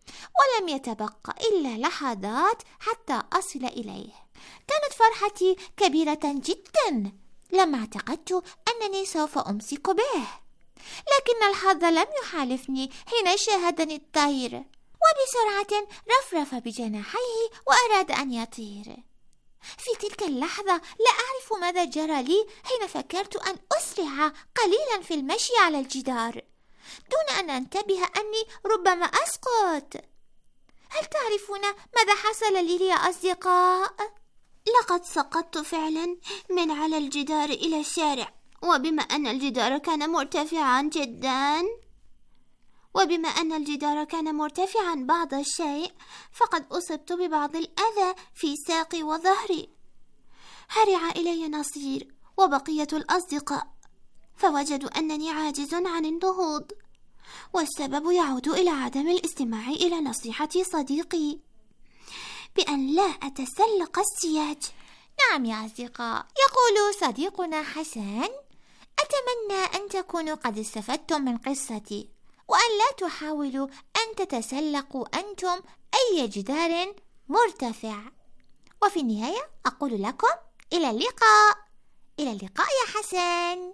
ولم يتبقى إلا لحظات حتى أصل إليه. كانت فرحتي كبيرة جدا لما اعتقدت أنني سوف أمسك به، لكن الحظ لم يحالفني حين شاهدني الطير، وبسرعة رفرف بجناحيه وأراد أن يطير. في تلك اللحظة لا أعرف ماذا جرى لي حين فكرت أن أسرع قليلا في المشي على الجدار دون أن أنتبه أني ربما أسقط. هل تعرفون ماذا حصل لي يا أصدقاء؟ لقد سقطت فعلا من على الجدار إلى الشارع، وبما أن الجدار كان مرتفعا جدا وبما أن الجدار كان مرتفعا بعض الشيء فقد أصبت ببعض الأذى في ساقي وظهري. هرع إلي نصير وبقية الأصدقاء فوجدوا أنني عاجز عن النهوض، والسبب يعود إلى عدم الاستماع إلى نصيحة صديقي بأن لا أتسلق السياج. نعم يا أصدقاء، يقول صديقنا حسن: أتمنى أن تكونوا قد استفدتم من قصتي، وأن لا تحاولوا أن تتسلقوا أنتم أي جدار مرتفع. وفي النهاية أقول لكم إلى اللقاء. إلى اللقاء يا حسن.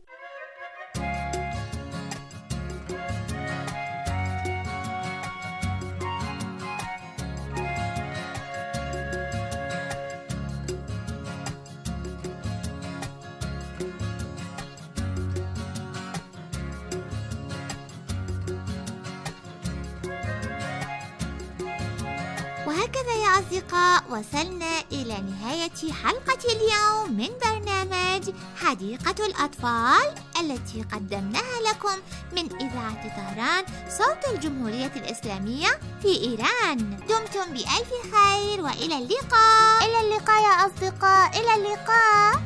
وهكذا يا أصدقاء وصلنا إلى نهاية حلقة اليوم من برنامج حديقة الأطفال التي قدمناها لكم من إذاعة طهران صوت الجمهورية الإسلامية في إيران. دمتم بألف خير وإلى اللقاء. إلى اللقاء يا أصدقاء، إلى اللقاء.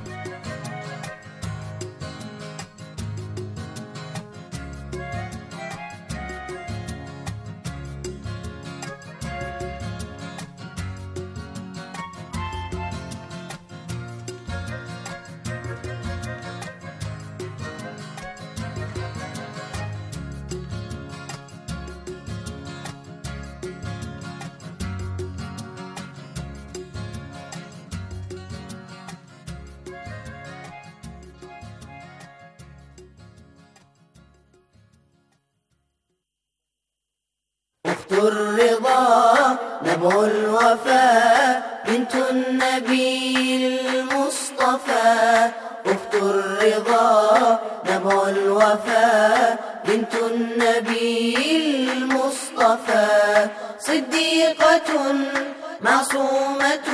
أخت الرضا نبع الوفاء بنت النبي المصطفى. أخت الرضا نبع الوفاء بنت النبي المصطفى. صديقة معصومة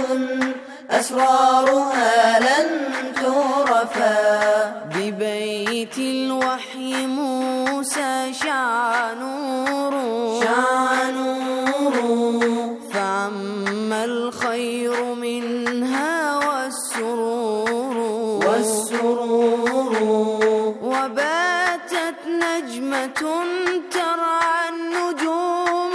أسرارها لن تعرفا. ببيت الوحي موسى شع نور شع نور فعم الخير منها والسرور والسرور. وباتت نجمة ترعى النجوم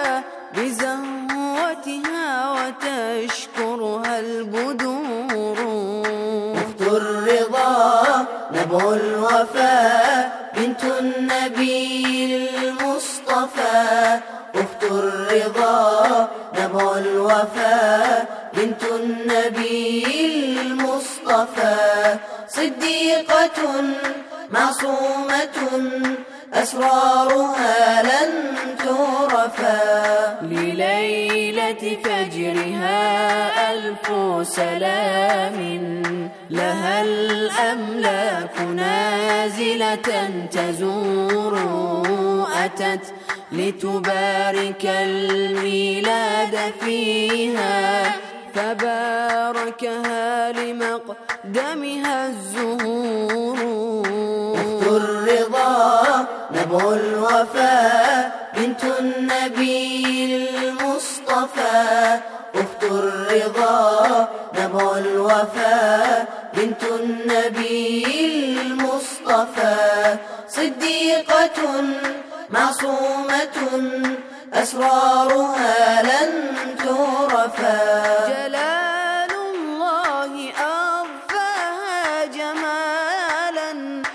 بزهوتها وتشكرها البدور. أخت الرضا نبع الوفاء بنت النبي المصطفى. أخت الرضا نبع الوفاء بنت النبي المصطفى. صديقة معصومة أسرارها لن تعرفا. لليلة فجرها ألف سلام لها الأملاك نازلة تزور. أتت لتبارك الميلاد فيها فباركها لمقدمها الزهور. أخت الرضا نبع الوفاء بنت النبي المصطفى. أخت الرضا نبع الوفاء بنت النبي المصطفى. صديقة معصومة أسرارها لن تعرفا. جلال الله أضفاها جمالا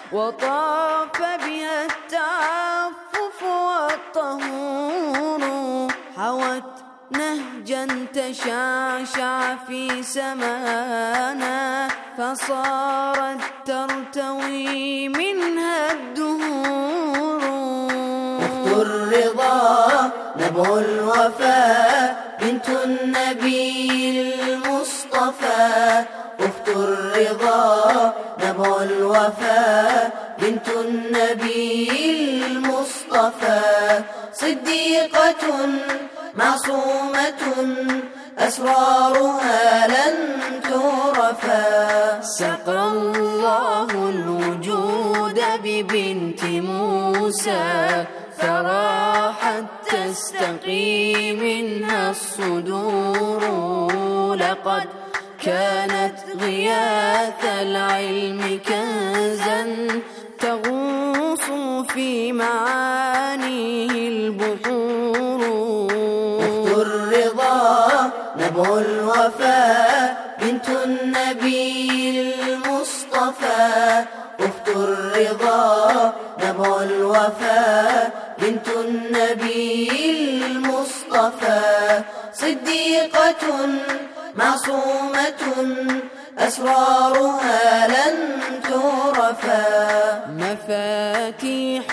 وطاف بها التعفف والطهور. نهجا تشعشع في سمانا فصارت ترتوي منها الدهور. أخت الرضا نبع الوفاء بنت النبي المصطفى. أخت الرضا نبع الوفاء بنت النبي المصطفى. صديقة معصومة أسرارها لن تعرفا. سقى الله الوجود ببنت موسى فراحت تستقي منها الصدور. لقد كانت غياث العلم كنزا تغوص في معانيه البحور. أخت الرضا نبع الوفاء بنت النبي المصطفى. أخت الرضا نبع الوفاء بنت النبي المصطفى. صديقة معصومة أسرارها لن تعرفا. مفاتيح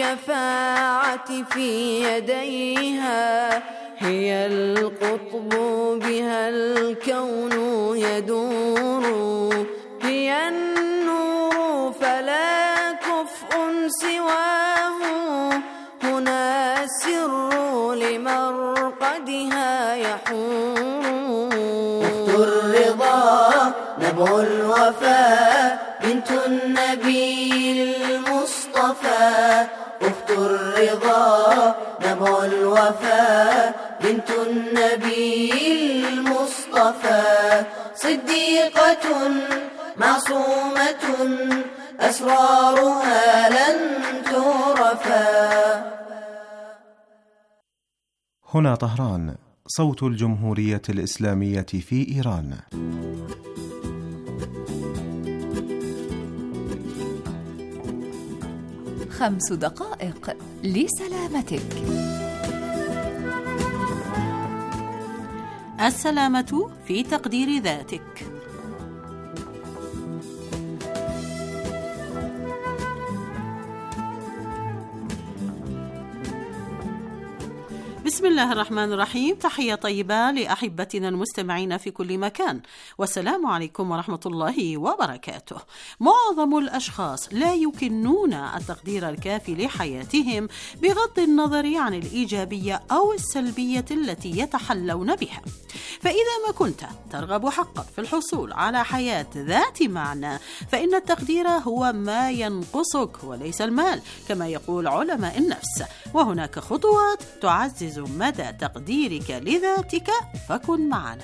الشفاعة في يديها هي القطب بها الكون يدور. هي النور فلا كفء سواه هنا السر لمرقدها يحور. أخت الرضا نبع الوفاء بنت النبي المصطفى. أخت الرضا نبع الوفاء بنت النبي المصطفى. صديقة معصومة أسرارها لن تعرفا. هنا طهران، صوت الجمهورية الإسلامية في إيران. خمس دقائق لسلامتك. السلامة في تقدير ذاتك. بسم الله الرحمن الرحيم. تحية طيبة لأحبتنا المستمعين في كل مكان، والسلام عليكم ورحمة الله وبركاته. معظم الأشخاص لا يكنون التقدير الكافي لحياتهم بغض النظر عن الإيجابية أو السلبية التي يتحلون بها. فإذا ما كنت ترغب حقا في الحصول على حياة ذات معنى فإن التقدير هو ما ينقصك وليس المال كما يقول علماء النفس، وهناك خطوات تعزز مدى تقديرك لذاتك، فكن معنا.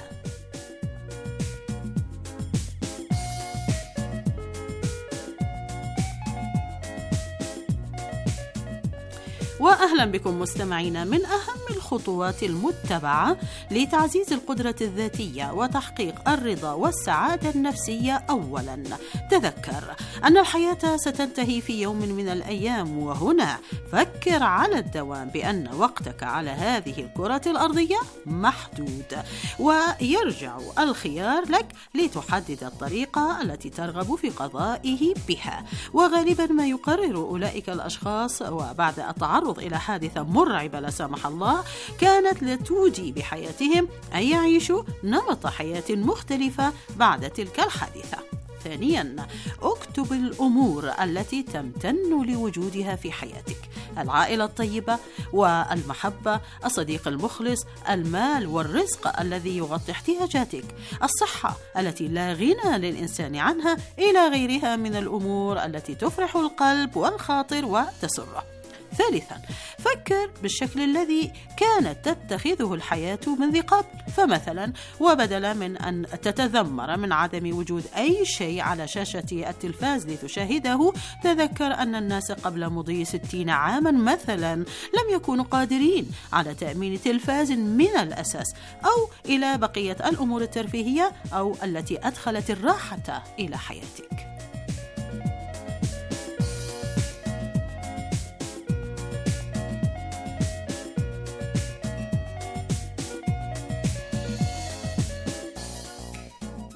وأهلا بكم مستمعين. من أهم الخطوات المتبعة لتعزيز القدرة الذاتية وتحقيق الرضا والسعادة النفسية، أولا تذكر أن الحياة ستنتهي في يوم من الأيام، وهنا فكر على الدوام بأن وقتك على هذه الكرة الأرضية محدود، ويرجع الخيار لك لتحدد الطريقة التي ترغب في قضائه بها. وغالبا ما يقرر أولئك الأشخاص وبعد التعرض إلى حادثة مرعبة لا سمح الله كانت لتودي بحياتهم أن يعيشوا نمط حياة مختلفة بعد تلك الحادثة. ثانيا، اكتب الأمور التي تمتن لوجودها في حياتك: العائلة الطيبة والمحبة، الصديق المخلص، المال والرزق الذي يغطي احتياجاتك، الصحة التي لا غنى للإنسان عنها، إلى غيرها من الأمور التي تفرح القلب والخاطر وتسره. ثالثا، فكر بالشكل الذي كانت تتخذه الحياة منذ قبل، فمثلا وبدلا من أن تتذمر من عدم وجود أي شيء على شاشة التلفاز لتشاهده، تذكر أن الناس قبل مضي ستين عاما مثلا لم يكونوا قادرين على تأمين تلفاز من الأساس، أو إلى بقية الأمور الترفيهية أو التي أدخلت الراحة إلى حياتك.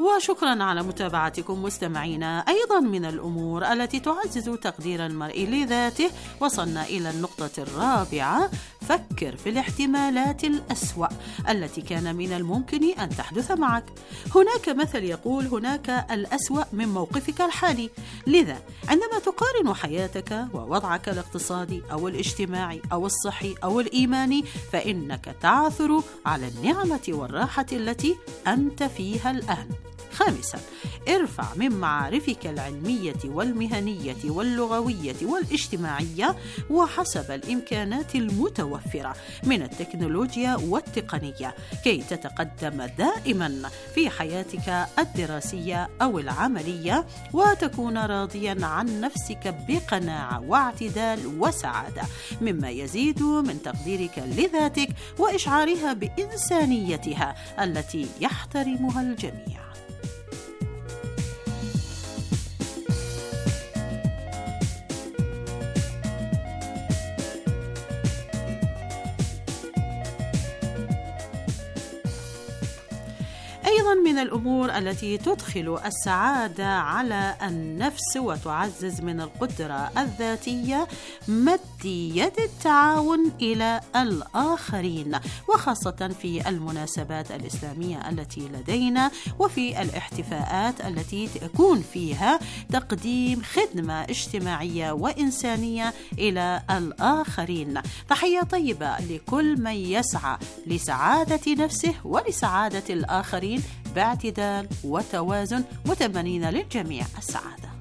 وشكرا على متابعتكم مستمعينا. أيضا من الأمور التي تعزز تقدير المرء لذاته، وصلنا إلى النقطة الرابعة: فكر في الاحتمالات الأسوأ التي كان من الممكن أن تحدث معك. هناك مثل يقول: هناك الأسوأ من موقفك الحالي. لذا عندما تقارن حياتك ووضعك الاقتصادي أو الاجتماعي أو الصحي أو الإيماني، فإنك تعثر على النعمة والراحة التي أنت فيها الآن. خامسا، ارفع من معارفك العلمية والمهنية واللغوية والاجتماعية وحسب الإمكانات المتوفرة من التكنولوجيا والتقنية كي تتقدم دائما في حياتك الدراسية أو العملية، وتكون راضيا عن نفسك بقناعة واعتدال وسعادة، مما يزيد من تقديرك لذاتك وإشعارها بإنسانيتها التي يحترمها الجميع. أيضا من الأمور التي تدخل السعادة على النفس وتعزز من القدرة الذاتية مد يد التعاون إلى الآخرين، وخاصة في المناسبات الإسلامية التي لدينا وفي الاحتفاءات التي تكون فيها تقديم خدمة اجتماعية وإنسانية إلى الآخرين. تحية طيبة لكل من يسعى لسعادة نفسه ولسعادة الآخرين باعتدال وتوازن، متمنين للجميع السعادة.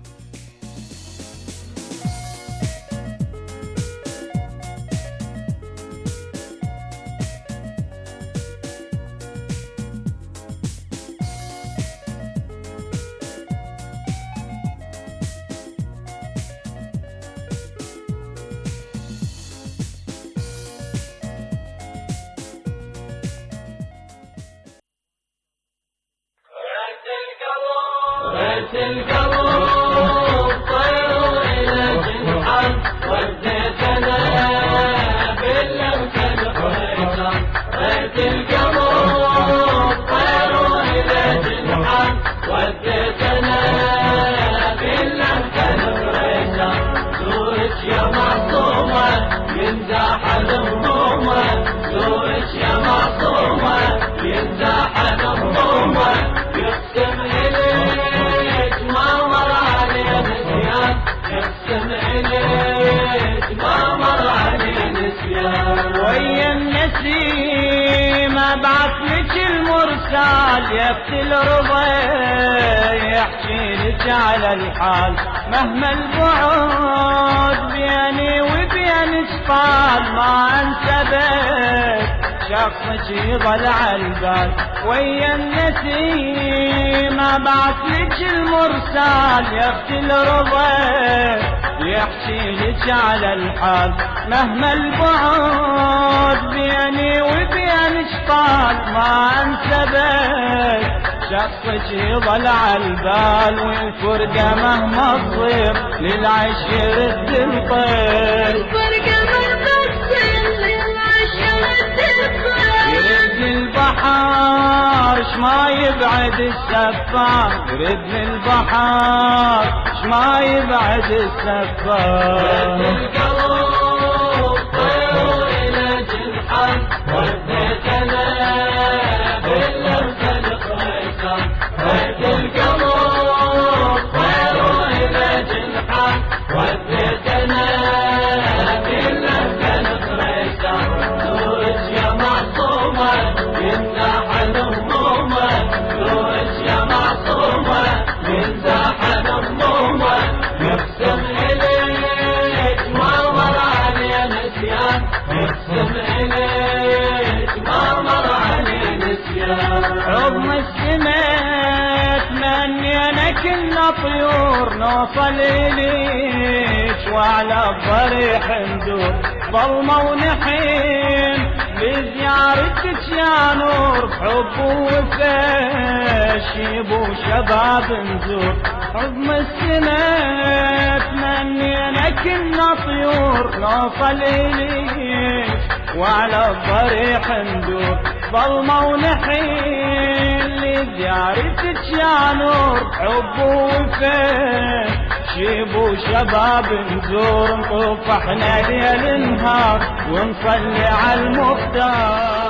يبكي الرضا يحكي لك على الحال مهما البعد بيني وبينك طال ما انسبك شخصك يضل على البال ويا النسيم ابعث لك المرسال يبكي الرضا يحكي لك على الحال مهما البعد بيني وبينك طال ما انسبك شخصك يضل على البال والفرقة مهما تصير للعيش يرد الطير الفرقة مهما تصير للعيش يرد الطير يرد البحر شما يبعد السفار يرد البحر شما يبعد السفار رد القلب طير إلى جنحك وديتنا رد القلب طير إلى جنحك وديتنا بالله نطريشة زورك يا معصومة يمزح همومة زورك يا معصومة يمزح همومة يقسم إليك ما مر علي نسيان يقسم إليك ما مر علي نسيان عظم السماء تمنينا كنا طيور نوصل إليك وعلى الضريح ندور ظلمة ونحين بزيارتك يا نور حب وفاش يبو شباب نزور عظم السماء تمنينا كنا طيور نوصل إليك وعلى الضريح ندور ظلمة ونحين لزيارتك يا نور حب وفين شيبوا شباب نزور نطوف احنا ليل نهار ونصلي على المختار.